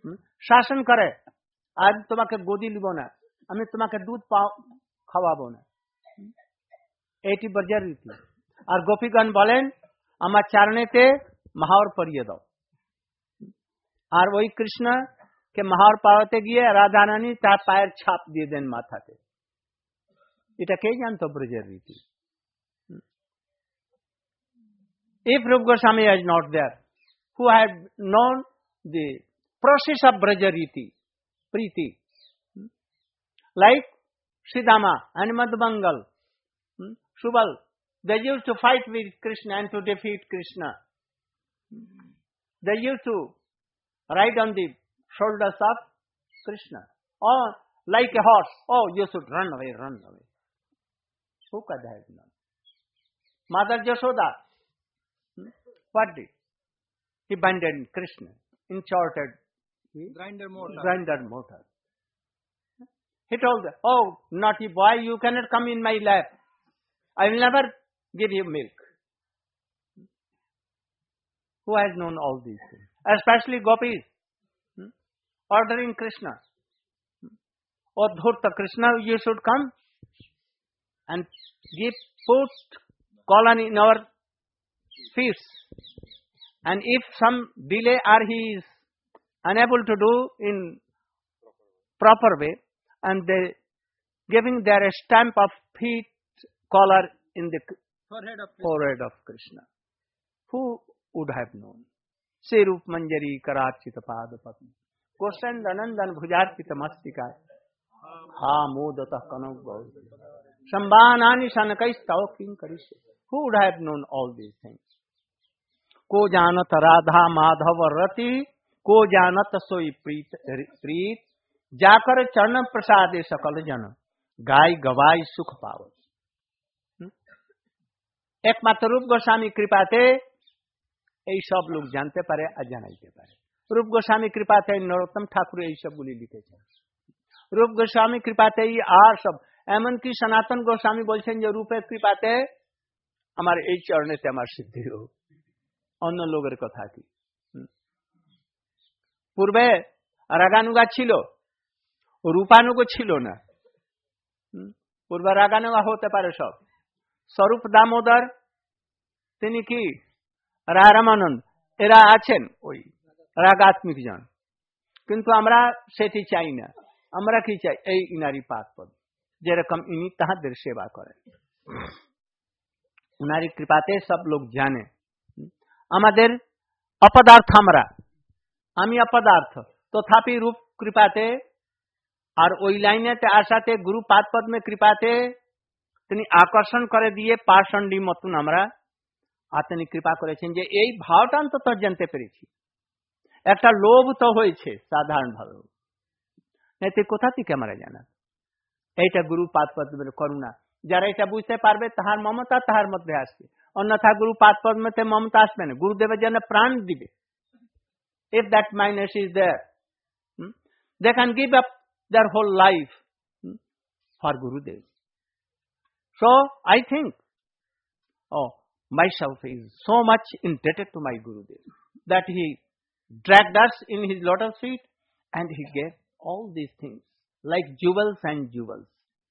শাসন করে, আজ তোমাকে গদি দিব না, আমি তোমাকে দুধ খাওয়াবো না, এটি ব্রজের রীতি। আর গোপীগণ বলেন আমার চারণেতে মহাওর পরিয়ে দাও। আর ওই কৃষ্ণকে মহাওর পাওয়াতে গিয়ে রাধা রানী তার পায়ের ছাপ দিয়ে দেন মাথাতে। এটা কে জানতো ব্রজের রীতি? If Rupa Goswami is not there, who had known the process of Braja Riti, Priti, like Sridhama and Madhubangal, Subal, they used to fight with Krishna and to defeat Krishna. They used to ride on the shoulders of Krishna, or like a horse, oh, you should run away, run away. Who could have known? Mother Yashoda, what did? He abandoned Krishna, enchanted grinder motor. He told her, oh, naughty boy, you cannot come in my lap. I will never give you milk. Who has known all these things? Especially gopis, ordering Krishna. Oh, Dhurta Krishna, you should come and put colon in our feasts. And if some delay or he is unable to do in proper way, and they giving their stamp of feet collar in the forehead of Krishna. Who would have known? Sri Rup Manjari Karachita Pada Padma Kosand Anandan Bhujarpita Mastika Ha Modata Kanam Gaur Sambanani Sanakais Tauking Karish. Who would have known all these things? Ko janat Radha Madhava Rati, ko janat soi preet, जाकर चरण प्रसादे सकल जन गाय गवाई सुख पावत। एकमात्र रूप गोस्वामी कृपाते এই সব লোক জানতে পারে আর জানাইতে পারে। রূপ গোস্বামী কৃপাতে নরোত্তম ঠাকুর এই সবগুলি লিখেছেন। রূপ গোস্বামী কৃপাতেই আর সব, এমনকি সনাতন গোস্বামী বলছেন যে রূপের কৃপাতে আমার এই চরণেতে আমার সিদ্ধি হোক। অন্য লোকের কথা কি? পূর্বে রাগানুগা ছিল, রূপানুগ ছিল না। পূর্বে রাগানুগা হতে পারে সব। স্বরূপ দামোদর তিনি কি রামানন্দ এরা আছেন ওই রাগাত্মিক জন, কিন্তু আমরা সেটি চাই না। আমরা কি চাই? এই ইনারি পাদ পদ, যেরকম ইনি তাহাদের সেবা করেন। উনারি কৃপাতে সব লোক জানে। আমাদের অপদার্থ, আমি অপদার্থ, তথাপি রূপ কৃপাতে আর ওই লাইনেতে আসাতে গুরু পাদ পদ্মে কৃপাতে তিনি আকর্ষণ করে দিয়ে পাষণ্ডী মতন আমরা তিনি কৃপা করেছেন যে এই ভাবটা অন্তত জানতে পেরেছি। একটা লোভ তো হয়েছে সাধারণ ভাবে, এতে কোথা থেকে আমরা জানা? এইটা গুরু পাদ পদ্মের করুণা। যারা এটা বুঝতে পারবে তাহার মমতা তাহার মধ্যে আসবে, অন্যথা গুরু পাদ পদ্মেতে মমতা আসবে না। গুরুদেবের জন্য প্রাণ দিবে। If that mindset is there, they can give up their whole life for Gurudev. So I think, myself is so much indebted to my Gurudev that he dragged us in his lotus feet and he gave all these things like jewels and jewels.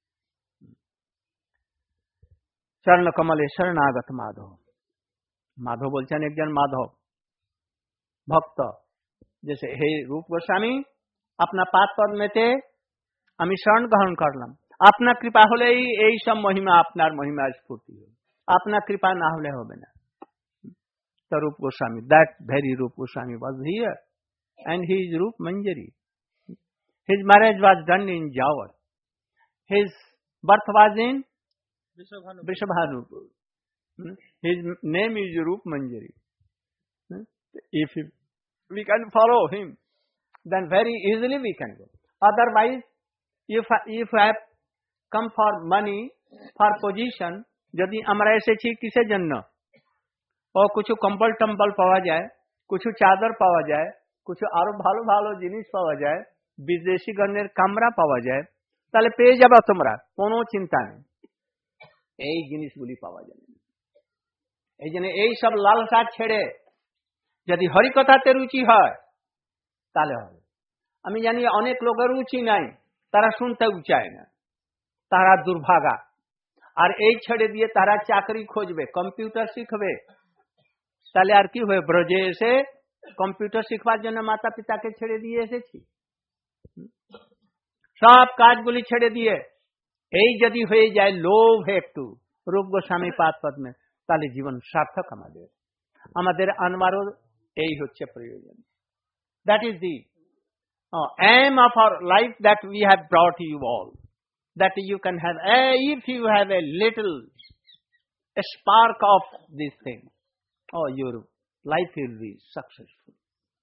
Charana Kamale Sharanagat Madhav. Madhav bolchen ekjon Madhav भक्त, जैसे हे रूप गोस्वामी अपना पाद पद्मेते আমি শরণ গ্রহণ করলাম, আপনার কৃপা হলেই এই সব মহিমা আপনার মহিমা স্ফূর্তি হবে, আপনার কৃপা না হলে হবে না। তো রূপ Goswami, that very Rup Goswami was here and he is Rup Manjari. His marriage was done in Jawar. His birth was in Vrishabhanupur. His name is Rup Manjari. If we can follow him, then very easily we can go. Otherwise, if I have come for money, for position, যদি আমরা এসেছি কিসের জন্য? ও কিছু কম্বল tumble পাওয়া যায়, কিছু চাদর পাওয়া যায়, কিছু আরো ভালো ভালো জিনিস পাওয়া যায়, বিদেশি গণের কামরা পাওয়া যায়, তাহলে পেয়ে যাবে তোমরা, কোনো চিন্তা নেই। এই জিনিসগুলি পাওয়া যায় না। এই জন্য এই সব লালসা ছেড়ে যদি হরিকথাতে রুচি হয় তাহলে হবে। আমি জানি অনেক লোকের রুচি নাই, তারা শুনতেও চায় না, তারা দুর্ভাগা। আর এই ছেড়ে দিয়ে তারা চাকরি খুঁজবে, কম্পিউটার শিখবে। তাহলে আর কি হবে? ব্রজে এসে কম্পিউটার শিখবার জন্য মাতা পিতাকে ছেড়ে দিয়ে এসেছি, সব কাজগুলি ছেড়ে দিয়ে। এই যদি হয়ে যায় লোভ একটু রূপ গোস্বামী পাদ পদ্মে, তাহলে জীবন সার্থক আমাদের। আমাদের আনবারও এই হচ্ছে প্রয়োজন। That is the aim of our life that we have brought you all, that you can have, if you have a little spark of this thing, your life will be successful.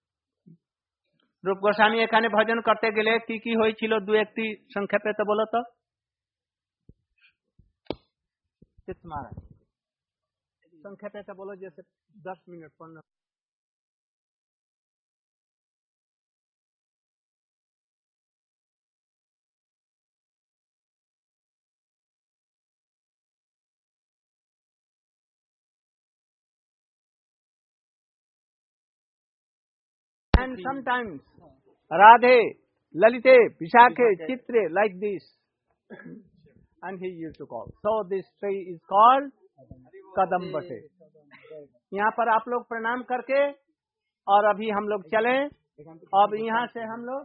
রূপ গোস্বামী এখানে ভজন করতে গেলে কি কি হয়েছিল, দু একটি সংক্ষেপে তো বলো তো। সংক্ষেপে তো বলো, যে 10 minute 15। And sometimes Radhe, Lalite, Vishakhe, Chitre, like this. And he used to call. So this tree is called Kadambate. यहाँ पर आप लोग प्रणाम करके और अभी हम लोग चले। अब यहाँ से हम लोग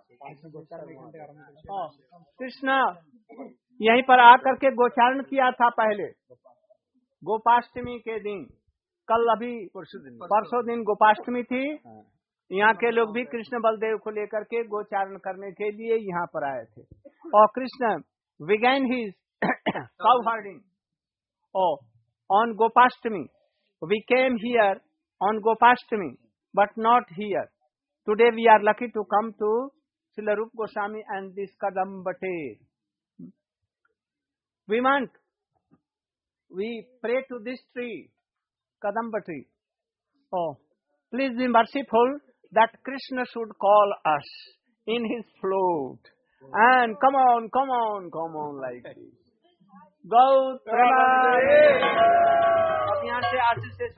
कृष्ण यहीं पर आकर के गोचारण किया था पहले, गोपाष्टमी के दिन। कल अभी परसों दिन गोपाष्टमी थी। यहाँ के लोग भी कृष्ण बलदेव को लेकर के गोचारण करने के लिए यहाँ पर आए थे। और Krishna began his cow herding on Gopashtami. We came here on Gopashtami, but not here. Today we are lucky to come to Srila Rupa Goswami and this Kadambate. We pray to this tree, Kadamba tree. Please be merciful that Krishna should call us in his flute. And come on, like this. Go, Premanande. अब यहाँ से आशीष से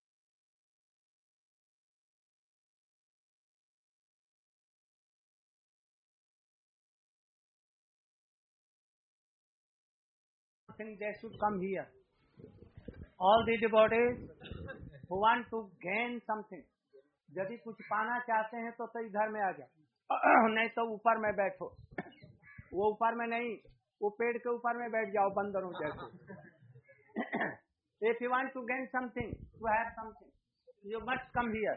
they should come here. All the devotees who want to gain something, यदि कुछ पाना चाहते हैं तो इधर में आ जाओ, नहीं तो ऊपर में बैठो। वो ऊपर में नहीं, वो पेड़ के ऊपर में बैठ जाओ बंदरों जैसे। If you want to gain something, to have something, you must come here.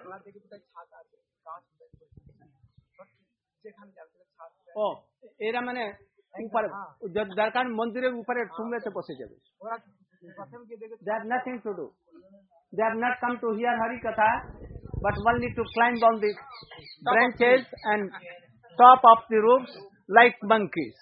এরা মানে ऊपर दरकार मंदिर ऊपर तुमने तो बसे जाবে। They have nothing to do. They have not come to hear Hari Katha, but only to climb on the branches and top of the roofs like monkeys.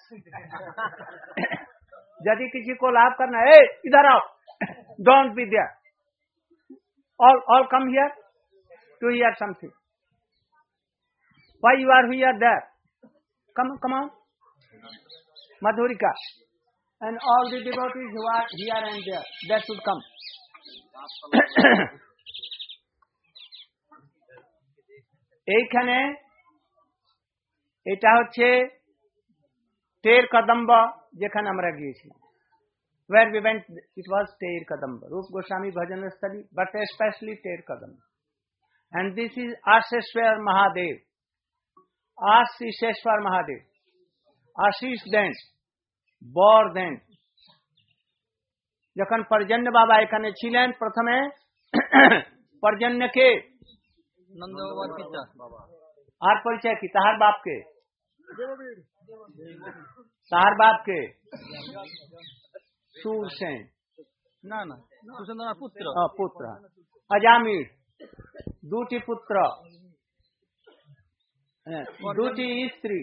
यदि किसी को लाभ करना है, इधर आओ, don't be there. All come here to hear something. Why you are here there? Come on, Madhurika, and all the devotees who are here and there, that should come. এইখানে এটা হচ্ছে টের কদম্ব, যেখানে আমরা গিয়েছিলাম। Where we went, it was Ter Kadamba, Rup Goswami Bhajan Study, but especially Ter Kadamba. And this is Ashishwar Mahadev. Ashishwar Mahadev. Ashish দেন, বর দেন। যখন পর্জন্য বাবা এখানে ছিলেন, প্রথমে পর্জন্যকে নন্দ বাবার পিতা, আর পরিচয় কি তাহার বাপকে, তাহার বাপকে সুরসেন, না সুরসেন পুত্র, পুত্র अजामिल, দুটি পুত্র, দুটি স্ত্রী,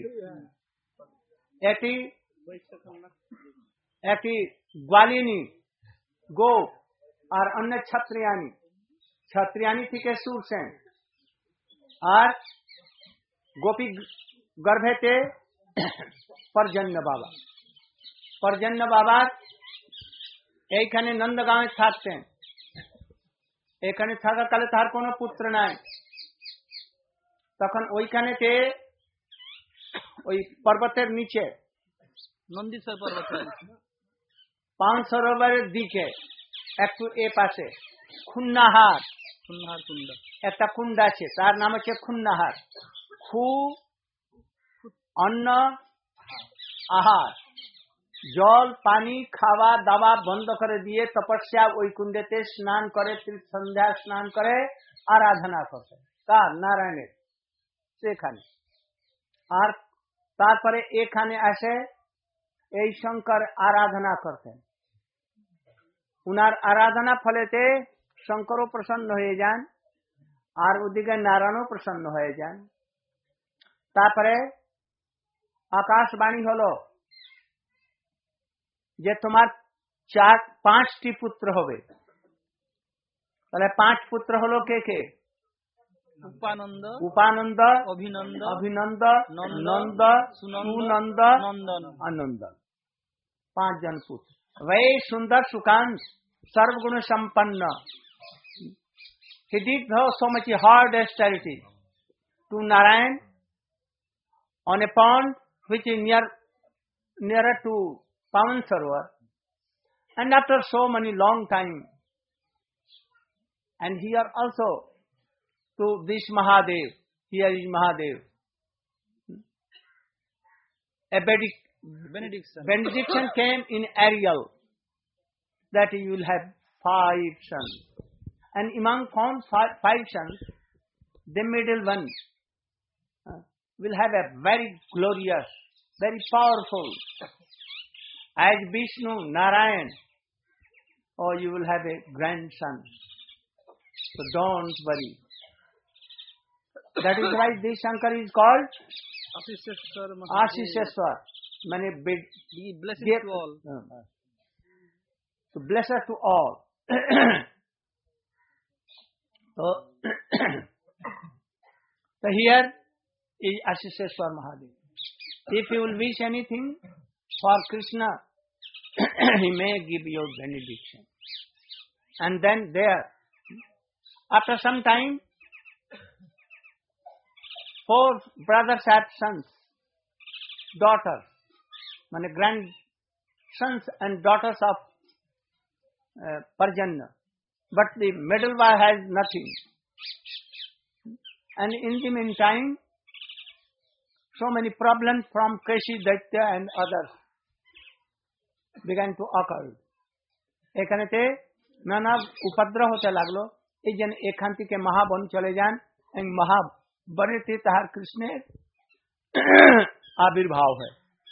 একটি গ্বালিনী গো আর অন্য क्षत्रियानी থেকে সুরসেন, আর গোপী গর্ভেতে পর্জন্য বাবা। পর্জন্য বাবা এইখানে নন্দগাঁওয়ে থাকতেন। এখানে থাকাকালে তার কোনো পুত্র নাই। তখন ওইখানেতে ওই পর্বতের নিচে নন্দীশ্বর পর্বত, পান সরোবরের দিকে একটু এ পাশে খুন্নাহার কুণ্ড, একটা কুণ্ড আছে, তার নাম হচ্ছে খুন্নাহার। খু অন্ন আহার, জল পানি খাওয়া দাওয়া বন্ধ করে দিয়ে তপস্যা ওই কুণ্ডেতে স্নান করে, সন্ধ্যা স্নান করে আরাধনা করতে, কার? নারায়ণের। সেখানে আর তারপরে এখানে আসে এই শঙ্কর আরাধনা করতেন। উনার আরাধনা ফলেতে শঙ্করও প্রসন্ন হয়ে যান আর ওদিকে নারায়ণও প্রসন্ন হয়ে যান। তারপরে আকাশবাণী হলো যে তোমার 5টি পুত্র হবে। তাহলে 5 পুত্র হলো কে কে? উপানন্দ, উপানন্দ, অভিনন্দ, অভিনন্দ, নন্দ, সুনন্দ, নন্দন, আনন্দ। 5 জন পুত্র। वै सुंदर सुकांत सर्वगुण संपन्न। He did so much hard austerity to Narayan on a pond which is nearer to Pavan Sarovar, and after so many long time, and here also to this Mahadev, here is Mahadev, a benediction came in Ariel that you will have 5 sons, and among 5 sons, the middle one will have a very glorious, very powerful, as Vishnu, Narayan, or you will have a grandson. So don't worry. That is why this Shankar is called Ashisheswar. Many big blessings to all. So bless us to all. So here is Ashisheswar Mahadev. If you will wish anything for Krishna, he may give you benediction. And then there, after some time, 4 brothers had sons, daughters, many grandsons and daughters of Parjanya. But the middle one has nothing. And in the meantime, so many problems from Keshi, Daitya and others began to occur. এখানেতে নানা উপদ্রব হতে লাগলো। এই জন্য এখান থেকে মহাবন চলে যান, এবং মহাবনেতে তাহার কৃষ্ণের আবির্ভাব হয়।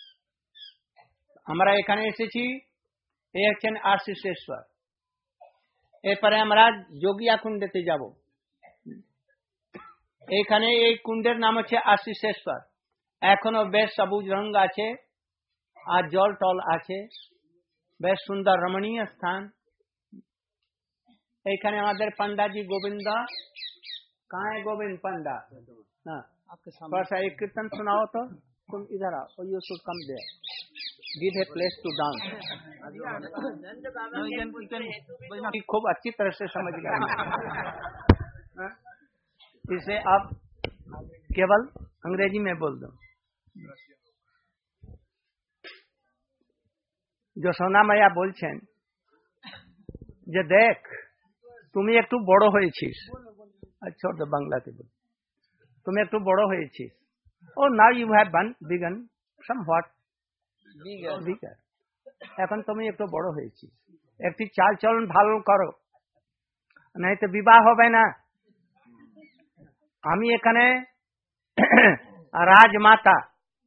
আমরা এখানে এসেছি, এই হচ্ছেন আশিসেশ্বর। এরপরে আমরা যোগিয়া কুণ্ডেতে যাব। এইখানে এই কুণ্ডের নাম হচ্ছে আশিসেশ্বর। এখনো বেশ সবুজ রঙ আছে আর জল টল আছে, বেশ সুন্দর রমণীয় স্থান। এইখানে আমাদের पंडाजी गोविंद, कहाँ है गोविंद पंडा? हाँ, थोड़ा सा एक कीर्तन सुनाओ तो। तुम इधर आओ, you should come there, give a place to dance. खूब अच्छी तरह से समझ गए। इसे आप केवल अंग्रेजी में बोल दो। जो सोना मैया বলছেন যে দেখ তুমি একটু বড় হয়েছিস, আচ্ছা তো বাংলাতে বল, তুমি একটু বড় হয়েছিস। Oh now you have become somewhat bigger, এখন তুমি একটু বড় হয়েছিস, একটু চাল চলন ভালো করো, নাই তো বিবাহ হবে না। আমি এখানে রাজমাতা,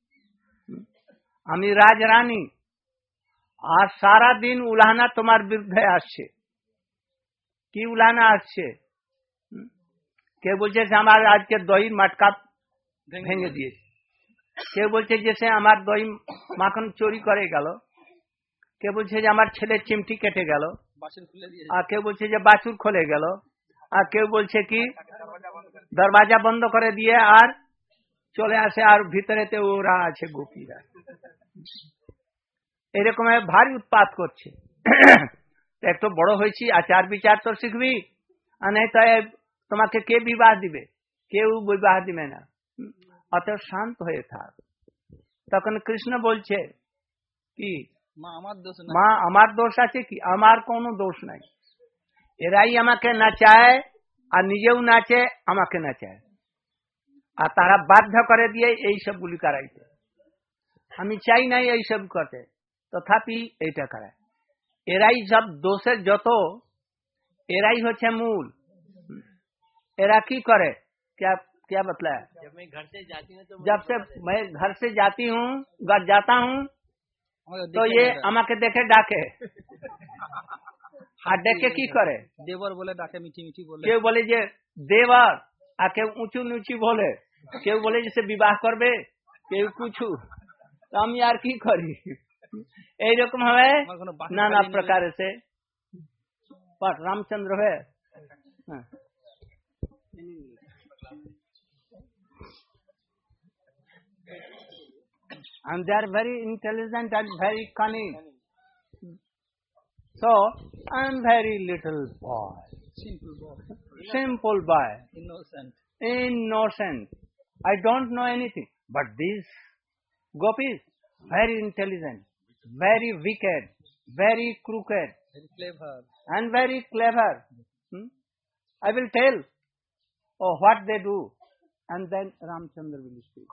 আমি রাজরানী, আর সারা দিন উলানা তোমার বিরুদ্ধে আসছে। কি উলানা আসছে? কেউ বলছে যে আমার আজকে দই মাটকা ভেঙে দিয়েছে, কেউ বলছে যে সে আমার দই মাখন চুরি করে গেল, কেউ বলছে যে আমার ছেলে চিমটি কেটে গেল, আর কেউ বলছে যে বাছুর খুলে গেল, আর কেউ বলছে কি দরওয়াজা বন্ধ করে দিয়ে আর চলে আসে, আর ভিতরেতে ওরা আছে গোপীরা। এরকম ভারী উৎপাত করছে। একটু বড় হয়েছি, আচার বিচার তো শিখবি, আর নাই তো তোমাকে কে বিবাহ দিবে? কেউ বিবাহ দিবে না। অতএব শান্ত হয়ে থাক। তখন কৃষ্ণ বলছে কি মা আমার দোষ না, মা আমার দোষ আছে কি? আমার কোনো দোষ নাই, এরাই আমাকে নাচায় আর নিজেও নাচে, আমাকে নাচায়, আর তারা বাধ্য করে দিয়ে এই সবগুলি করাইতে। আমি চাই নাই এইসব করতে, তথাপি এইটা করায়। এরাই সব দোষের যত, এরাই হচ্ছে মূল। এরা কি করে? क्या क्या बतलाया? जब मैं घर से जाती हूँ तो जब से मैं घर से जाती हूँ, घर जाता हूँ, तो ये আমাকে দেখে ডাকে। আর ডেকে কি করে? দেবর বলে ডাকে, মিঠি মিঠি বলে। কেউ বলে যে দেবর, আর কেউ উঁচু নিচু বলে, কেউ বলে যে বিবাহ করবে, কেউ কিছু। তো আমি আর কি করি? এইরকম হবে নানা প্রকার से। पर रामचंद्र है, and they are very intelligent and very cunning. So I am very little boy, simple boy, innocent. I don't know anything. But these gopis, very intelligent, very wicked, very crooked, very clever, and very clever. I will tell what they do, and then Ramchandra will speak.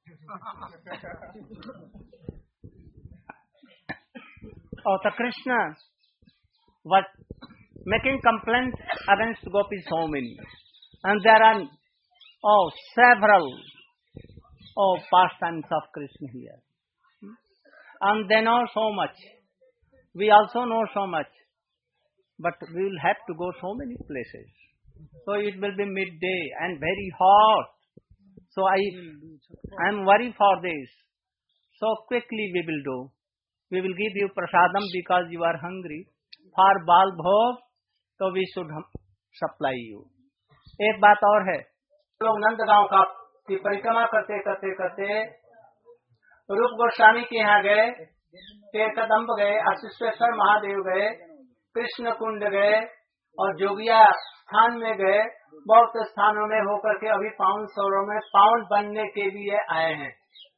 The Krishna was making complaints against gopis so many, and there are several pastimes of Krishna here, and they know so much. We also know so much, but we will have to go so many places. So it will be midday and very hot. So I am worried for this. So quickly we will do. We will give you prasadam because you are hungry. For bal bhog, so we should supply you. एक बात और है, लोग नंदगांव का की परिक्रमा करते करते करते रूप गोस्वामी के यहाँ गए, कदम्ब गए, आशीश्वेश्वर महादेव गए, कृष्ण कुंड गए और जोगिया स्थान में गए। बहुत स्थानों में होकर के अभी पावन सरोवर में पावन बनने के लिए आए हैं।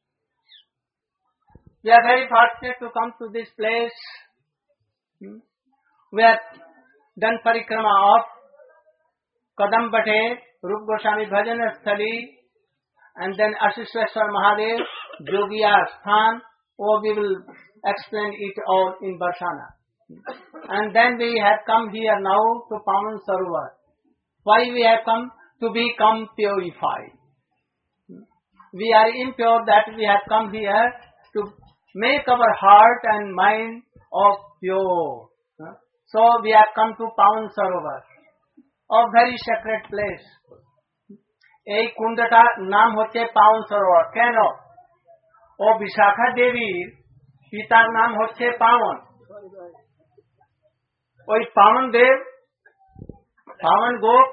We are very fortunate to come to this place. We have done parikrama of Kadambate, Rup Goswami Bhajan Sthali, and then Ashishweshwar Mahadev, Jogiya Sthan. We will explain it all in Barshana. And then we have come here now to Pavan Sarovar. Why we have come? To become purified. We are impure, that we have come here to make our heart and mind of pure. So we have come to Pavan Sarovar, a very sacred place. এই কুণ্ডটা নাম হচ্ছে পাवन সরোবর। কেন? ও বিশাখা দেবীর পিতার নাম হচ্ছে পাवन। ওই পাवन দেব, पावन गोप,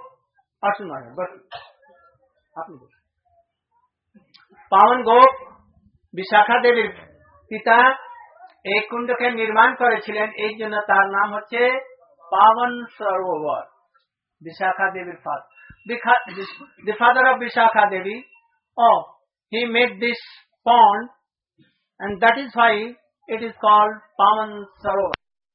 पावन गोप বিশাখা দেবীর পিতা এই কুণ্ডকে নির্মাণ করেছিলেন, এই জন্য তার নাম হচ্ছে পাवन সরোবর। বিশাখা দেবীর father, the father of Vishakha Devi, he made this pond, and that is why it is called Pavan Sarovar.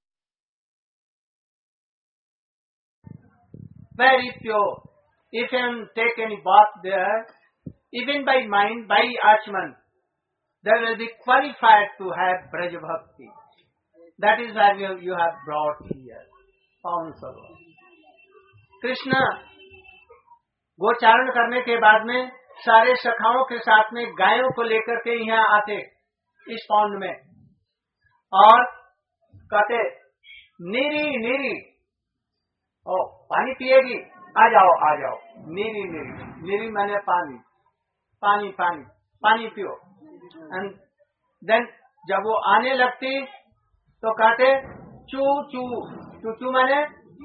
Very pure. If you take any bath there, even by mind, by Achman, they will be qualified to have Braj Bhakti. That is why you have brought here, Pavan Sarovar. Krishna गोचारण करने के बाद में सारे सखाओं के साथ में गायों को लेकर के यहाँ आते इस पौंड में और कहते नीरी नीरी, पानी पिएगी, आ जाओ आ जाओ, नीरी नीरी, नीरी मैंने पानी, पानी पानी पानी पियो। एंड देन जब वो आने लगती तो कहते चू चू, चू चू मैंने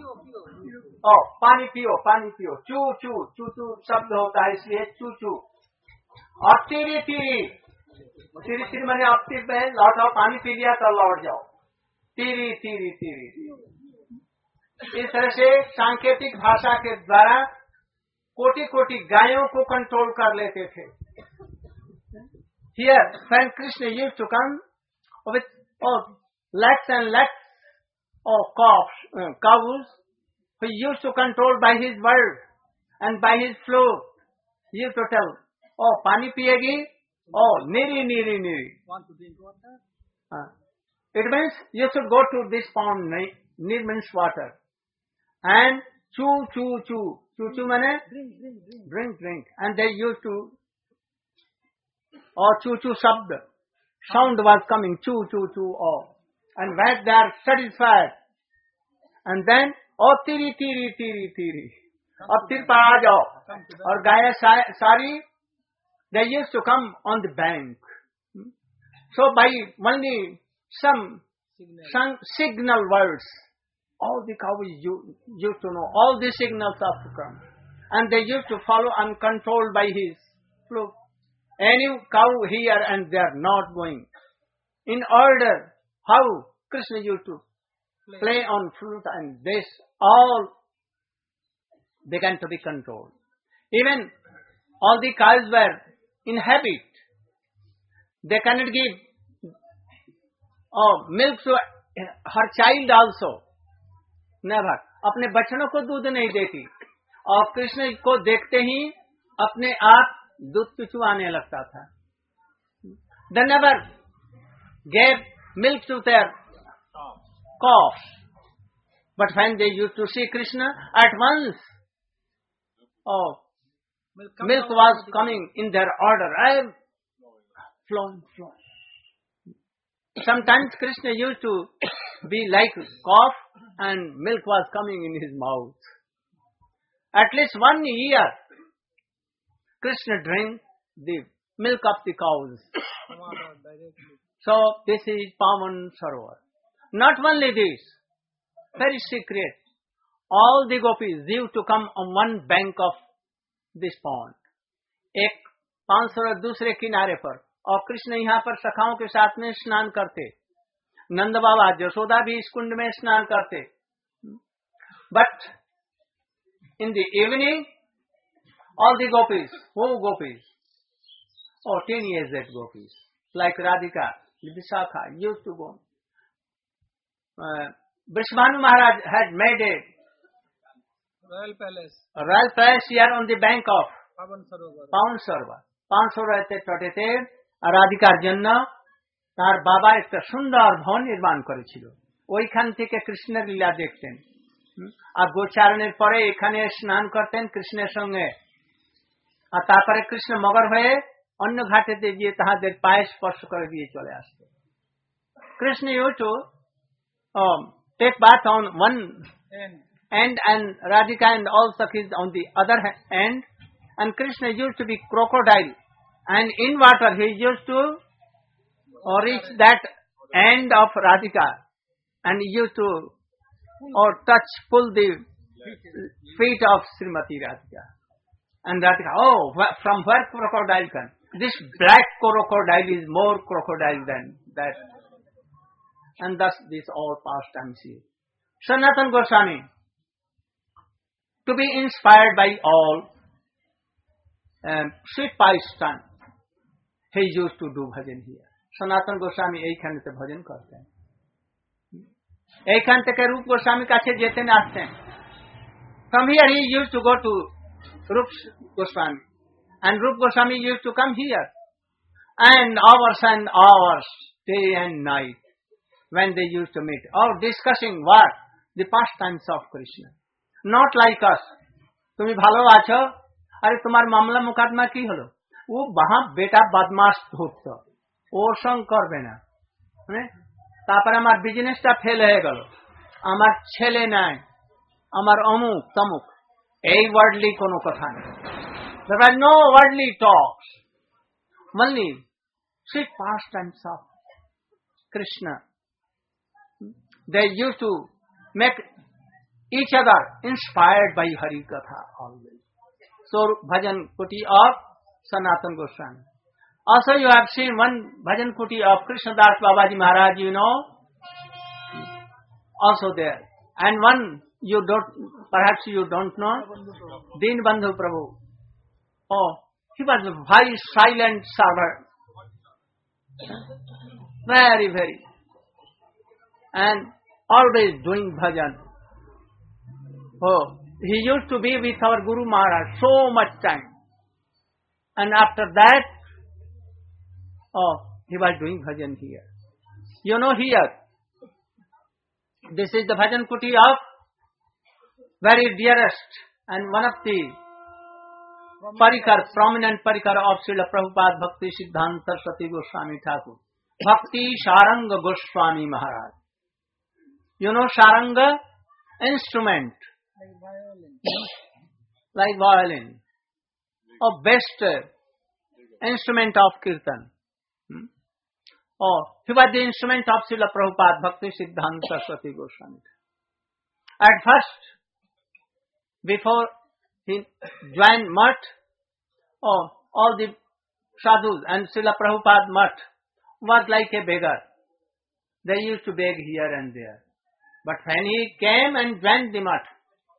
पानी पियो, पानी पियो, चू चू, चू चू शब्द होता है इसलिए चू चू। और तीरी तीरी, तीरी तीरी मैंने अब तीर पे लौटाओ, पानी पी लिया तो लौट जाओ, तीरी तीरी तीरी। इस तरह से सांकेतिक भाषा के द्वारा कोटि कोटि गायों को कंट्रोल कर लेते थे। Here, when Krishna used to come with lakhs and lakhs of cows, he used to control by his word and by his flute. He used to tell, pani piyegi, niri, niri, niri. Want to drink water? It means you should go to this pond, nir means water. And chew, chew, chew. Chew, chew means drink. And they used to, chew, chew, sound was coming, chew, chew, chew, And when they are satisfied, and then, tiri, tiri, tiri, tiri. Tir pa aa jao. Aur gaya sari, they used to come on the bank. So by only some signal words, all the cows used to know, all the signals have to come. And they used to follow uncontrolled by his flute. Any cow here and there not going. In order, how Krishna used to play on flute, and this all began to be controlled. Even all the cows were in habit. They cannot give milk to her child also. Never. अपने बच्चों को दूध नहीं देती और कृष्ण को देखते ही अपने आप दूध पिछुआने लगता था. They never gave milk to their calves. But when they used to see Krishna, at once milk was coming in their order. Flowing. Sometimes Krishna used to be like cough and milk was coming in his mouth. At least 1 year, Krishna drank the milk of the cows. So this is Pavan Sarovar. Not only this, very secret, all the gopis used to come on one bank of this pond. एक 500 दूसरे किनारे पर और कृष्ण यहाँ पर सखाओं के साथ में स्नान करते. नंद बाबा यशोदा भी इस कुंड में स्नान करते. But in the evening, all the gopis, who gopis? 10 years old gopis, like Radhika, Vishakha, used to go. Vrishabhanu Maharaj had made a royal palace here on the bank of Pavan Sarovar. पावन सरोवर तटे রাধিকার জন্য তার বাবা একটা সুন্দর ভবন নির্মাণ করেছিল. ওইখান থেকে কৃষ্ণের লীলা দেখতেন আর গোচারণের পরে এখানে স্নান করতেন কৃষ্ণের সঙ্গে. আর তারপরে কৃষ্ণ মগর হয়ে অন্য ঘাটেতে গিয়ে তাহাদের পায়ে স্পর্শ করে দিয়ে চলে আসতেন. Krishna used to take bath on one end and Radhika and all Sakhis on the other end, and Krishna used to be crocodile, and in water he used to reach that end of Radhika and he used to pull the feet of Srimati Radhika. And Radhika, from where crocodile can? This black crocodile is more crocodile than that. And thus this all pastimes here. Sanatana Goswami, to be inspired by all sweet pastime, he used to do bhajan here. Sanatana Goswami এইখানেতে ভজন করতেন. এইখান থেকে রূপ গোস্বামী কাছে যেতেন আসতেন. From here he used to go to Rup Goswami, and Rup Goswami used to come here, and hours, day and night, when they used to meet, or discussing what? The pastimes of Krishna. Not like us. তুমি ভালো আছো? আরে তোমার মামলা মুকদ্দমা কি হলো? ও বাহা বেটা বদমাশ ধরত, ওর সঙ্গ করবে না. তারপরে আমার বিজনেসটা ফেল হয়ে গেল, আমার ছেলে নাই, আমার অমুক তমুক, এই ওয়ার্ডলি কোনো কথা নেই. There are no worldly talks. Only sweet pastimes of Krishna. They used to make each other inspired by Hari Katha always. So bhajan kuti of Sanatana Goswami. Also you have seen one bhajan kuti of Krishnadas Babaji Maharaj, you know, also there. And one perhaps you don't know, Deenbandhu Prabhu. He was a very silent servant Very, very. And always doing bhajan. Oh, he used to be with our Guru Maharaj so much time. And after that, he was doing bhajan here. You know here, this is the bhajan kuti of very dearest and one of the prominent parikar of Srila Prabhupada Bhakti Siddhanta Saraswati Goswami Thakur. Bhakti Sharanga Goswami Maharaj. You know Sharanga? Instrument. Like violin. Or best instrument of Kirtan. He was the instrument of Srila Prabhupada Bhakti Siddhanta Saraswati Goswami. At first, before he joined Math, all the sadhus and Srila Prabhupada Math was like a beggar. They used to beg here and there. But when he came and joined the Math,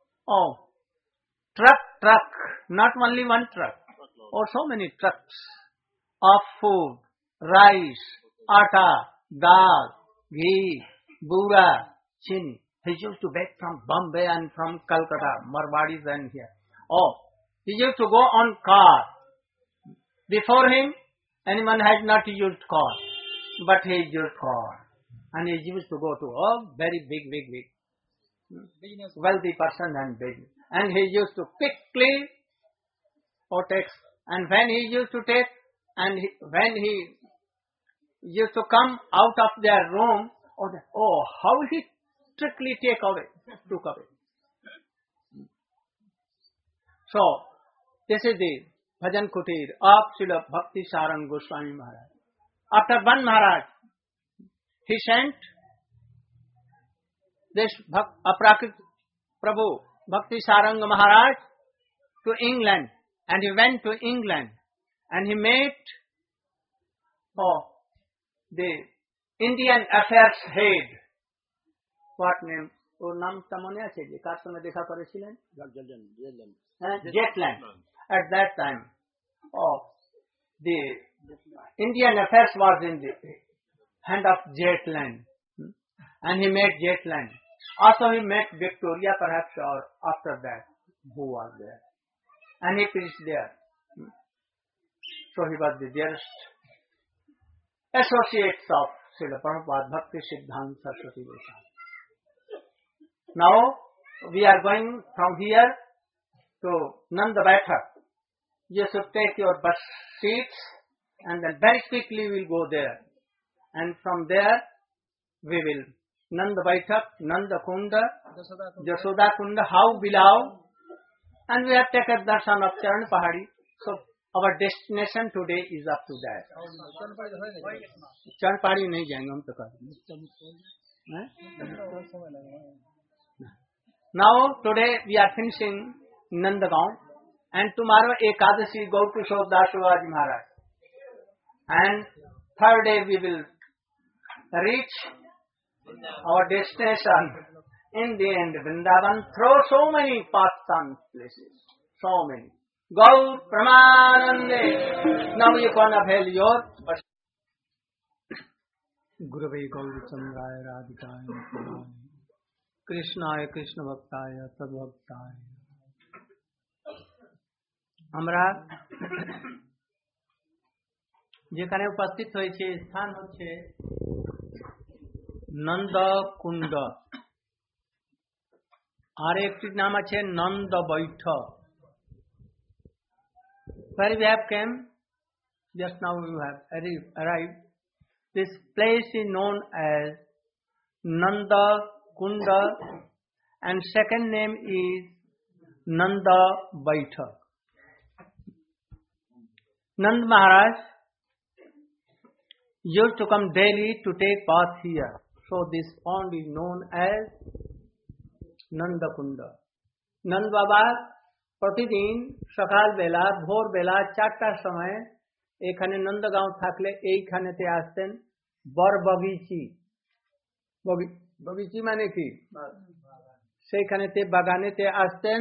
truck, not only one truck, so many trucks of food, rice, atta, dal, ghee, bura, chini. He used to beg from Bombay and from Calcutta, Marwadis and here. He used to go on car. Before him, anyone had not used car, but he used car. And he used to go to a very big wealthy person and business. And he used to quickly take. And when he used to take, and when he used to come out of their room, how he strictly took away. So, this is the Bhajan Kutir of Srila Bhakti Saranga Goswami Maharaj. After one Maharaj, he sent this Aprakrit Prabhu Bhakti Saranga Maharaj to England, and he went to England and he met the Indian Affairs head. What name? ওর নামটা মনে আছে যে কার সঙ্গে দেখা করেছিলেন? Jetland. At that time, the Indian affairs was in the hand of Jetland, and he met Jetland. Also, he met Victoria, perhaps, or after that, who was there, and he preached there. So he was the dearest associates of Srila Prabhupada Bhakti Siddhanta Saraswati Goswami. Now we are going from here to Nanda Baitak. You should take your bus seats and then very quickly we will go there. And from there we will Nanda Baitak, Nanda Kunda, Jashoda Kunda, how below, and we have taken darshan of Charan Pahadi. So our destination today is up to that. Charan Pahadi nahi jayenge hum to kar. Now today we are finishing Nandagaon, and tomorrow Ekadashi Gaur Kishore Das Babaji Maharaj, and third day we will reach our destination in the end Vrindavan through so many pastime places, so many. Gaur Pramanande. Now you can avail your Gurave Gaur Chandraya Radhikaya Krishnaya Krishna Bhaktaya Tadbhaktaya. আমরা যেখানে উপস্থিত হয়েছে স্থান হচ্ছে নন্দ কুণ্ড, আর একটির নাম আছে নন্দ বৈঠক। Where we have came, just now you have arrived. This place is known as Nanda Kunda, and second name is Nanda Baitak. Nand Maharaj used to come daily to take bath here. So this pond is known as Nanda Kunda. Nand Baba প্রতিদিন সকাল বেলা ভোর বেলা 4টার সময় এখানে নন্দগাঁও থাকলে এইখানেতে আসতেন বরবগিচি। বগিচি মানে কি? সেইখানেতে বাগানেতে আসতেন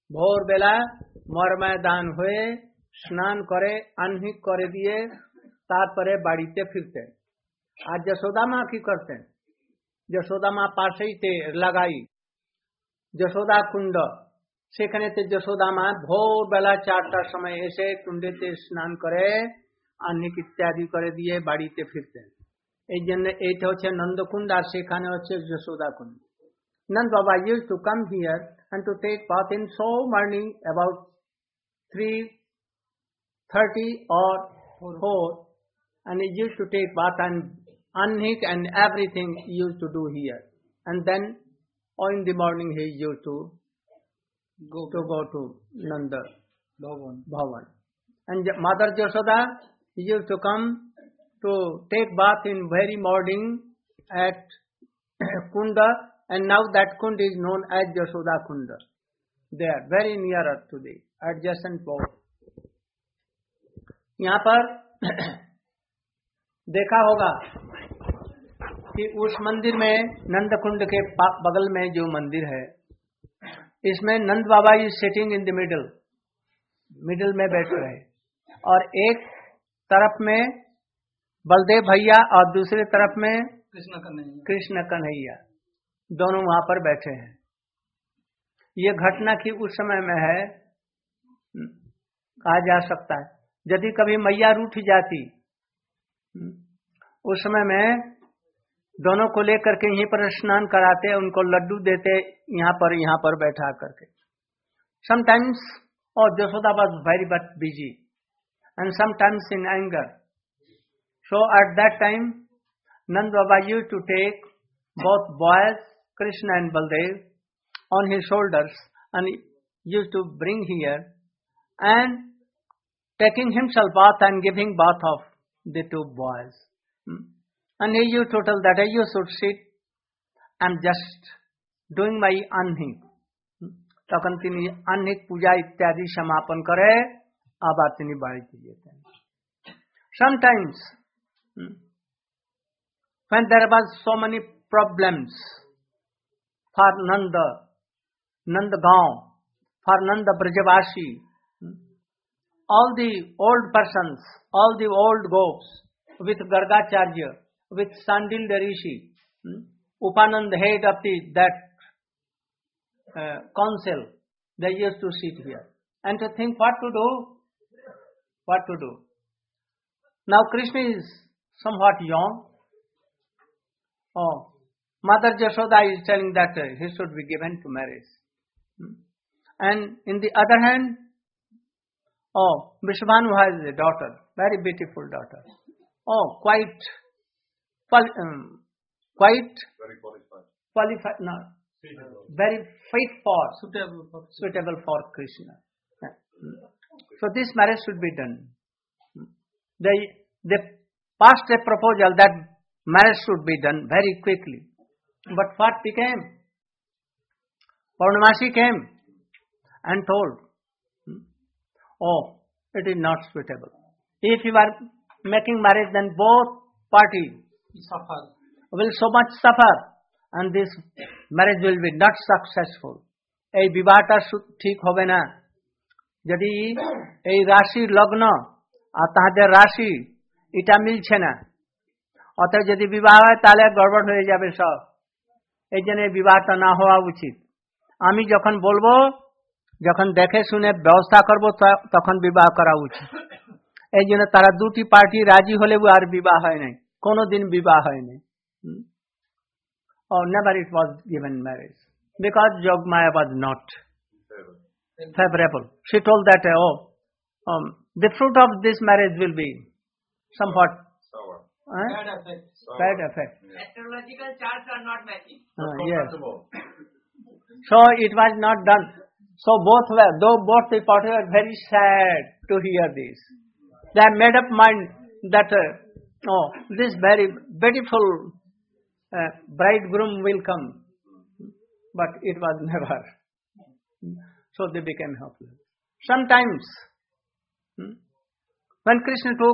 ভোরবেলা মরময়দান হয়ে স্নান করে আহ্নিক করে দিয়ে তারপরে বাড়িতে ফিরতেন। আর যশোদা মা কি করতেন? যশোদা মা পাশেইতে লাগাই যশোদা কুণ্ড, সেখানেতে যশোদা মা ভোরবেলা 4টার সময় এসে কুণ্ডেতে স্নান করে আহ্নিক ইত্যাদি করে দিয়ে বাড়িতে ফিরতেন। এই জন্য এইটা হচ্ছে নন্দকুণ্ড, আর সেখানে হচ্ছে যশোদা কুণ্ড। Nand Baba used to come here and to take bath in so morning about 3:30 or 4, and he used to take bath and ahnik and everything he used to do here, and then in the morning he used to go to Nanda Bhavan. And Mother Yashoda used to come to take bath in very morning at Kunda, and now that Kunda is known as Yashoda Kunda. They are very near us today, adjacent both. यहाँ पर देखा होगा कि उस मंदिर में नंद कुंड के बगल में जो मंदिर है, इसमें Nand Baba is sitting in the middle में बैठे रहे, और एक तरफ में बलदेव भैया और दूसरे तरफ में कृष्ण कन्हैया, दोनों वहां पर बैठे हैं। ये घटना की उस समय में है, कहा जा सकता है। यदि कभी मैया रूठ जाती, उस समय में दोनों को लेकर के यहीं पर स्नान कराते, उनको लड्डू देते यहाँ पर बैठा करके। Sometimes Yashoda was very much busy and sometimes in anger. So at that time, Nand Baba used to take both boys, Krishna and Baldev, on his shoulders and used to bring here and taking himself bath and giving bath of the two boys. And he used to tell that you should sit, I'm just doing my ahnik. তখন তিনি আহ্নিক পূজা ইত্যাদি সমাপন করে আবার তিনি বাড়িতে যেতেন। Sometimes when there was so many problems for Nandagaon, for Nanda Brajavasi, all the old persons, all the old gopis with Gargacharya, with Sandilya Rishi, Upanand, head of that council, they used to sit here and to think what to do. Now Krishna is somewhat young. Mother Yashoda is telling that he should be given to marriage. And in the other hand, Vrishabhanu has a daughter, very beautiful daughter. Quite very qualified. No, very fit for, suitable for Krishna. So this marriage should be done. They passed a proposal that marriage should be done very quickly. But what became? Purnamasi came and told, it is not suitable. If you are making marriage, then both parties will so much suffer, and this marriage will be not successful. এই বিবাহটা ঠিক হবে না যদি এই রাশি লগ্ন আর তাদের রাশি এটা মিলছে না। অতএব যদি বিবাহ হয় তাহলে গড়বড় হয়ে যাবে সব। এই জন্য বিবাহটা না হওয়া উচিত। আমি যখন বলবো, যখন দেখে শুনে ব্যবস্থা করব, তখন বিবাহ করা উচিত। এই জন্য তারা দুটি পার্টি রাজি হলেও আর বিবাহ হয় নাই, কোনোদিন বিবাহ হয় নাই। Never it was given marriage because Jogmaya was not favorable. She told that the fruit of this marriage will be somewhat sour. Bad effect. Astrological charts are not matching. Yes. So it was not done. So both the parties were very sad to hear this. They made up mind that this very beautiful bridegroom will come, but it was never. So they became helpless. Sometimes, when Krishna took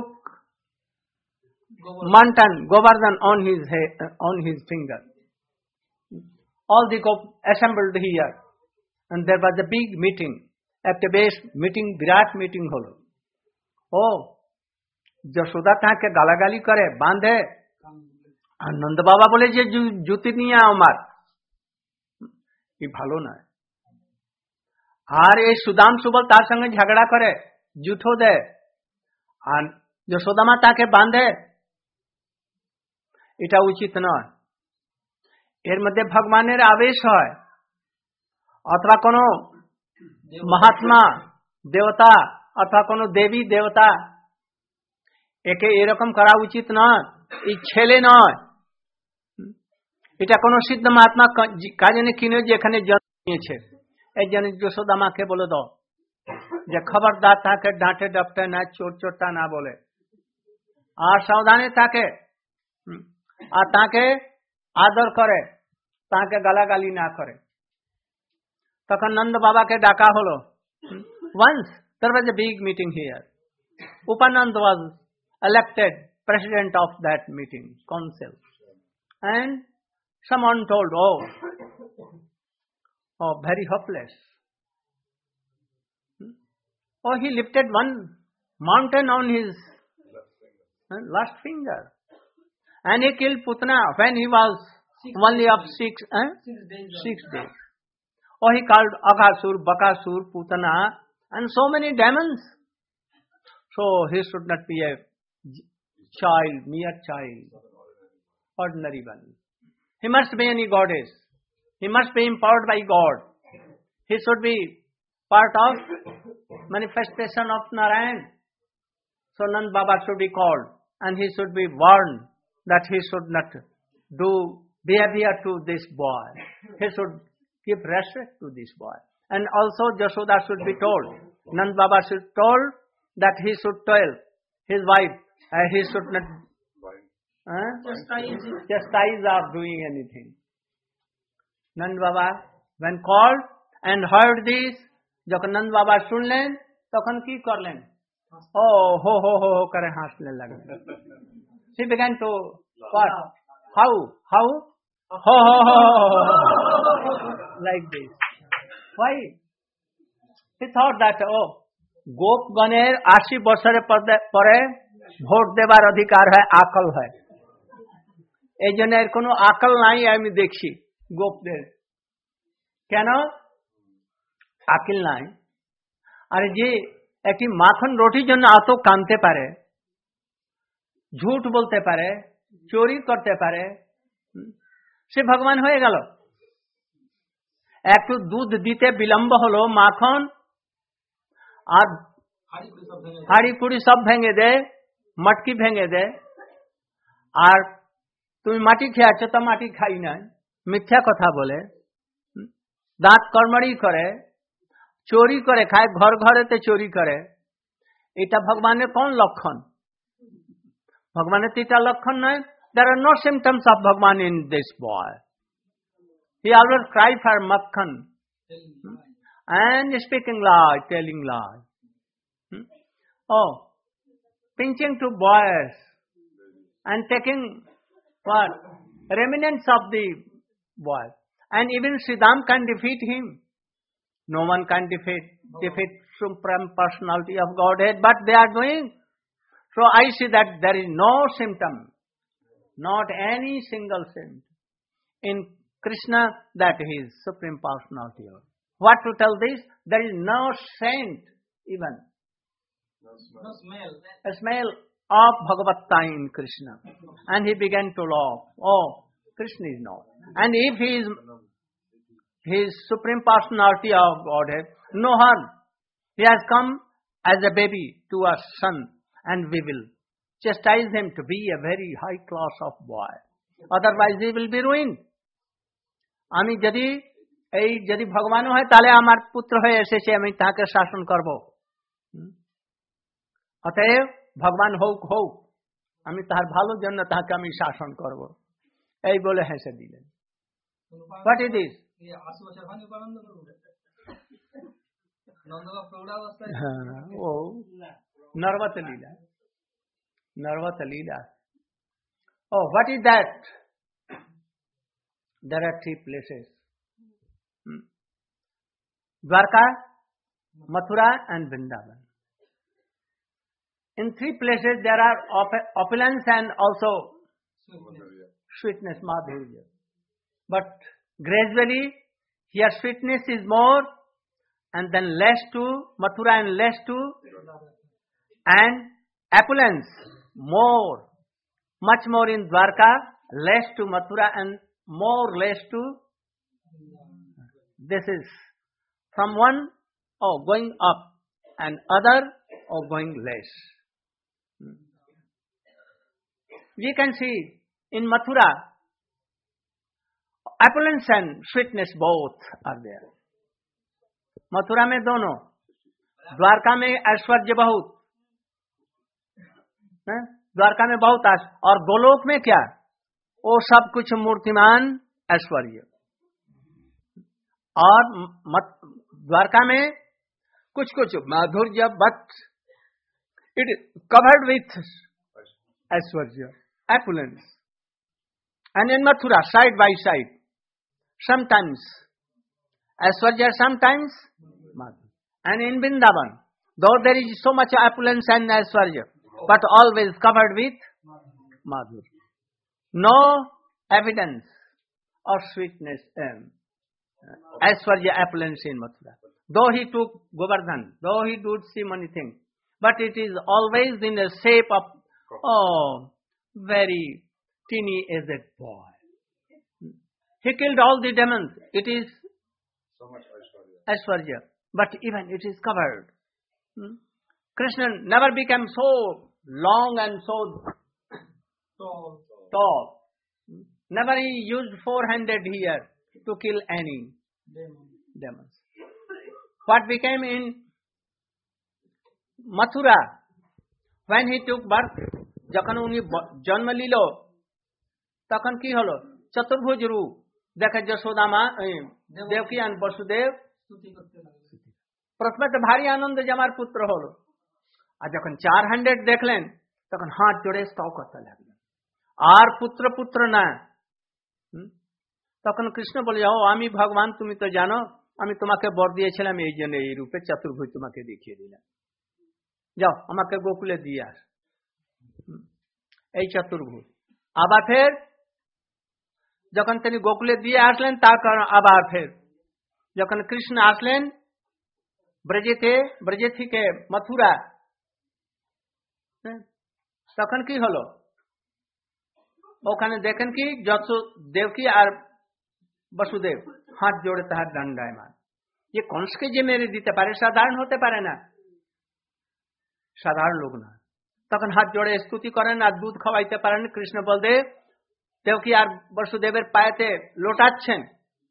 Govardhan on his finger, all the gopis assembled here, and there was a big meeting. At the base meeting, Virat meeting holo. Yashoda তাকে গালাগালি করে, বাঁধে, আর নন্দ বাবা বলে যে জুতি নিয়ে আমার, এই ভালো নয়। আর এই সুদাম সুবল তার সঙ্গে ঝগড়া করে, জুতো দেয়, আর যশোদা মা তাকে বাঁধে, এটা উচিত নয়। এর মধ্যে ভগবানের আবেশ হয়, অথবা কোনো মহাত্মা দেবতা অথবা কোনো দেবী দেবতা, একে এরকম করা উচিত নয়। এই ছেলে নয়, এটা কোনো সিদ্ধ মহাত্মা কাজে কিনে যেখানে জন্ম নিয়েছে। এই জন্য যশোদা মাকে বলে দাও যে খবরদার তাকে ডাঁটে ডপটে না, চোট চোটটা না বলে, আর সাবধানে থাকে, আর তাকে আদর করে, তাকে গালাগালি না করে। তখন নন্দ বাবাকে ডাকা হলো। Once there was a big meeting here. Upanand was elected president of that meeting, council. And someone told, oh, very hopeless. Oh, he lifted one mountain on his last finger. And he killed Putana when he was only of 6 days. Oh, he called Aghasur, Bakasur, Putana, and so many demons. So he should not be a child, mere child, ordinary one. He must be any goddess. He must be empowered by God. He should be part of manifestation of Narayan. So Nand Baba should be called, and he should be warned that he should not do behavior to this boy. He should give respect to this boy. And also Jashoda should be told, Nand Baba should told that he should tell his wife, he should not chastise or doing anything. Nand Baba, when called and heard this, যখন নন্দ বাবা শুনলেন তখন কি করলেন? ও হো হো হো হো করে হাসতে লাগলেন। He began to what? How? Ho ho ho like this. Why? He thought that গোপগণের 80 বছরের পরে ভোট দেবার অধিকার হয়, আকল হয়। এই জন্য এর কোনো আকল নাই আমি দেখছি গোপদের। কেন আকিল নাই? আর যে একটি মাখন রুটির জন্য এত কাঁদতে পারে, ঝুট বলতে পারে, চুরি করতে পারে, সে ভগবান হয়ে গেল। একটু দুধ দিতে বিলম্ব হলো, মাখন আর হাড়ি কুড়ি সব ভেঙে দেয়, মটকি ভেঙে দেয়। আর তুমি মাটি খেয়েছো তো মাটি খাই নাই, মিথ্যা কথা বলে, দাঁত কর্মড়ি করে, চোরি করে খায়, ঘর ঘরেতে চোরি করে। এটা ভগবানের কোন লক্ষণ? ভগবানের তো এটা লক্ষণ নয়। There are no symptoms of Bhagwan in this boy. He always cry for makhan and speaking lie, telling lie. Oh, pinching to boys and taking what? Remnants of the boy. And even Siddham can defeat him. No one can defeat Supreme Personality of Godhead, but they are doing. So I see that there is no symptom, not any single symptom in Krishna that he is Supreme Personality. What to tell this? There is no scent even. No smell. A smell of Bhagavatta in Krishna. And he began to laugh. Oh, Krishna is not. And if he is his Supreme Personality of Godhead, no harm. He has come as a baby to our son, and we will chastise him to be a very high class of boy. Otherwise he will be ruined. আমি যদি ভগবানও হয় তাহলে আমার পুত্র হয়ে এসেছে, আমি তাকে শাসন করব। অতএব ভগবান হোক, আমি তার ভালোর জন্য তাকে আমি শাসন করব, এই বলে হেসে দিলেন। What is this? O নরবত Leela. Oh, what is that? There are 3 places: Dwarka, Mathura and Vrindavan. In three places there are opulence and also sweetness, madhurya. But gradually, here sweetness is more, and then less to Mathura and less to, and opulence more, much more in Dwarka, less to Mathura and more less to. This is from one going up and other going less. We can see in Mathura, opulence and sweetness both are there. Mathura में दोनों, द्वारका में ऐश्वर्य बहुत, द्वारका में बहुत और गोलोक में क्या, वो सब कुछ मूर्तिमान ऐश्वर्य, और द्वारका में कुछ कुछ माधुर्य, बट इट कवर्ड विथ ऐश्वर्य, opulence. And in Mathura, side by side, sometimes Aishwarya, sometimes Madhurya. And in Vrindavan, though there is so much opulence and Aishwarya, but always covered with Madhurya. No evidence of sweetness and Aishwarya, opulence in Mathura. Though he took Govardhan, though he did see many things, but it is always in the shape of very teeny aged boy. He killed all the demons. It is so much Aishwarya, but even it is covered. Krishna never became so long and so tall. Never he used four-handed here to kill any demons. What became in Mathura, when he took birth, যখন উনি জন্ম নিল, তখন কি হলো, চতুর্ভুজ রূপ দেখে যশোদা মা, দেবকী আর বসুদেব প্রথমে তো ভারী আনন্দ যে আমার পুত্র হলো, আর যখন 400 দেখলেন তখন হাত জোড়ে স্তব করতে লাগলেন, আর পুত্র পুত্র না। তখন কৃষ্ণ বলে, যাও আমি ভগবান, তুমি তো জানো আমি তোমাকে বর দিয়েছিলাম এই জন্য এই রূপে চতুর্ভুজ তোমাকে দেখিয়ে দিলাম, যাও আমাকে গোকুলে দিয়ে আস। এই চতুর্ভুজ আবার ফের যখন তিনি গোকুলে দিয়ে আসলেন, তার কারণ আবার ফের যখন কৃষ্ণ আসলেন ব্রজে থেকে মথুরা, তখন কি হলো, ওখানে দেখেন কি দেবকী আর বসুদেব হাত জোড়ে তাহার দণ্ডায়মান। যে কংসকে যে মেরে দিতে পারে সাধারণ হতে পারে না, সাধারণ লোক না। তখন হাত জোড়ে স্তুতি করেন আর দুধ খাওয়াইতে পারেন। কৃষ্ণ বলদেব দেবকী আর বসুদেবের পায়েতে লোটাচ্ছেন,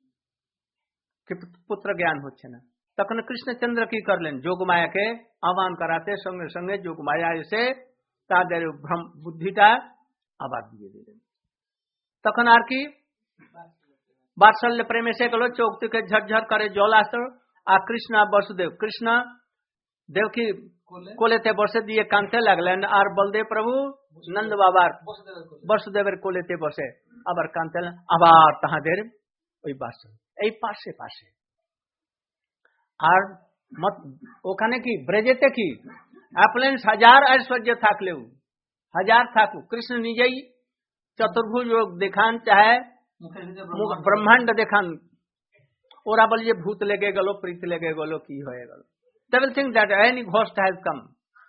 পুত্র জ্ঞান হচ্ছে না। তখন কৃষ্ণচন্দ্র কি করলেন, যোগমায়াকে আহ্বান করাতে সঙ্গে সঙ্গে যোগমায়া এসে তাদের বুদ্ধিটা আবার দিয়ে দিলেন। তখন আর কি বাৎসল্য প্রেম এসে গেল, চোখ থেকে ঝরঝর করে জল আসতো। আর কৃষ্ণ আর বসুদেব, কৃষ্ণ দেবকী কোলেতে বসে দিয়ে কাঁদতে লাগলেন, আর বলদেব প্রভু নন্দ বাবার বসুদেবের কোলেতে বসে আবার কাঁদতে, আবার তাহাদের ওই বাসন এই পাশে পাশে। আর ওখানে কি ব্রজেতে কি অ্যাপলেন্স হাজার ঐশ্বর্য থাকলেও, হাজার থাকুক, কৃষ্ণ নিজেই চতুর্ভুজ দেখান, চাহে ব্রহ্মাণ্ড দেখান, ওরা বলে যে ভূত লেগে গেল, প্রীত লেগে গেল, কি হয়ে গেল। They will think that any ghost has come.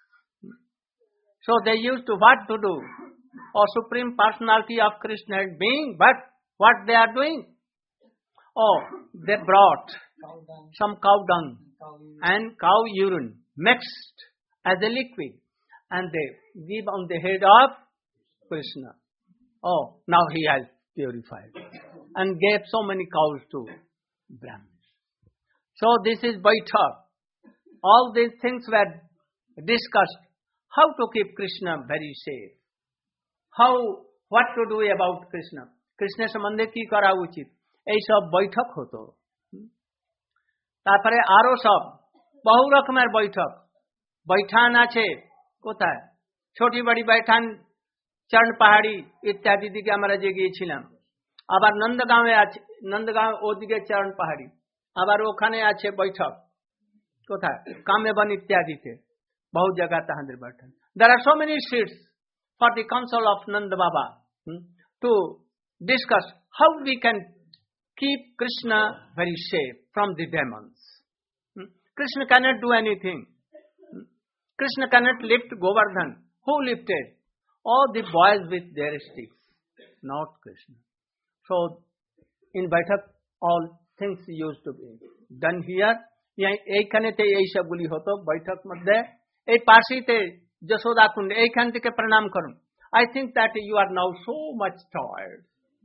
So they used to what to do? Or Supreme Personality of Krishna being, but what they are doing? Oh, they brought some cow dung and cow urine mixed as a liquid, and they give on the head of Krishna. Oh, now he has purified, and gave so many cows to Brahmins. So this is Baitak. All these things were discussed. How to keep Krishna very safe. What to do about Krishna. Krishna সম্বন্ধে কি করা উচিত, এই সব বৈঠক হতো। তারপরে আরো সব বহু রকমের বৈঠান আছে। কোথায়? ছোটি বড়ি বৈঠান, চরণ পাহাড়ি ইত্যাদি দিকে আমরা যে গিয়েছিলাম। আবার নন্দগাঁওয়ে আছে, নন্দগাঁও ওদিকে চরণ পাহাড়ি, আবার ওখানে আছে বৈঠক। কোথায়? কামেবন ইত্যাদিতে বহু জায়গা তাহাদের বৈঠক। There are so many seats for the council of Nanda Baba to discuss how we can keep Krishna very safe from the demons. Krishna cannot do anything. Krishna cannot lift Govardhan. Who lifted? All the boys with their sticks, not Krishna. So, in Baitak, all things used to be done here. এইখানেতে এই সবগুলি হতো বৈঠক মধ্যে এই পাশেতে যশোদা কুণ্ড এইখান থেকে প্রণাম করুন I think that you are now so much tired.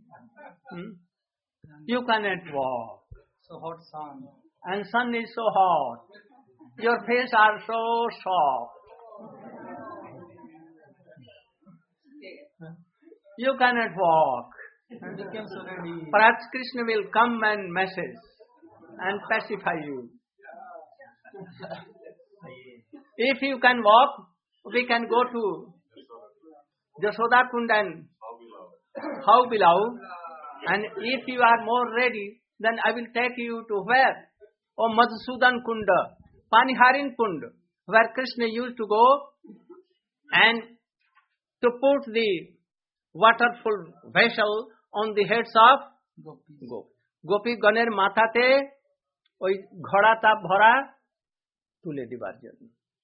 You cannot walk. So hot sun. And sun is so hot. Your face are so soft. You cannot walk. Became so ready. Perhaps Krishna will come and message and pacify you. If you can walk, we can go to Jashoda Kund and How Bilau. And if you are more ready, then I will take you to where? Oh, Madhusudan Kunda, Paniharin Kund, where Krishna used to go and to put the waterful vessel on the heads of Gopi Ganer Matate, ওই ঘোড়াটা ভরা তুলে দিবার জন্য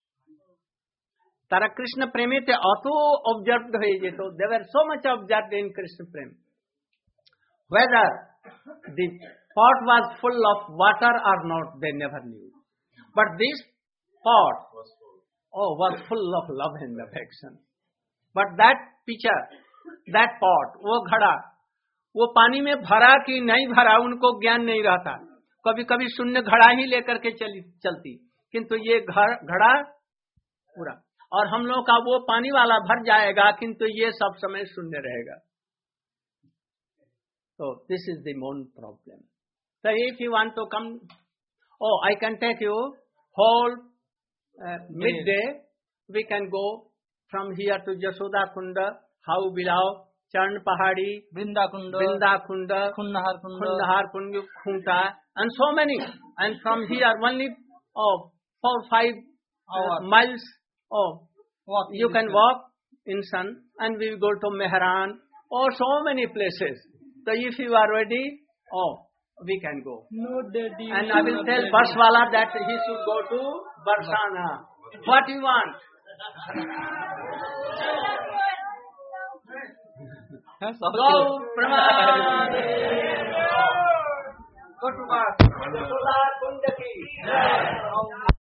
তারা কৃষ্ণ প্রেমেতে অত observed হয়ে যেত they were so much observed in Krishna prem whether the pot was full of water or not they never knew but this pot was full of love and affection but that pitcher that pot वो घड़ा वो पानी में भरा कि नहीं भरा उनको ज्ञान नहीं रहता कभी कभी शून्य घड़ा ही लेकर के चलती किंतु ये घड़ा पूरा और हम लोग का वो पानी वाला भर जाएगा किंतु ये सब समय शून्य रहेगा तो this is the main problem So if you want to come, I can take you whole midday. We can go from here to Jashoda Kunda, How Bilau, Charn Pahadi, Vrinda Kunda, Khunnahar Kunda, Khunta, and so many. And from here only 4 or 5 miles. You can walk in sun, and we will go to Mehran, or so many places. So if you are ready, we can go. No, Daddy. And I will tell buswala that he should go to Barsana. What you want? Go, Praman. Go to Bars.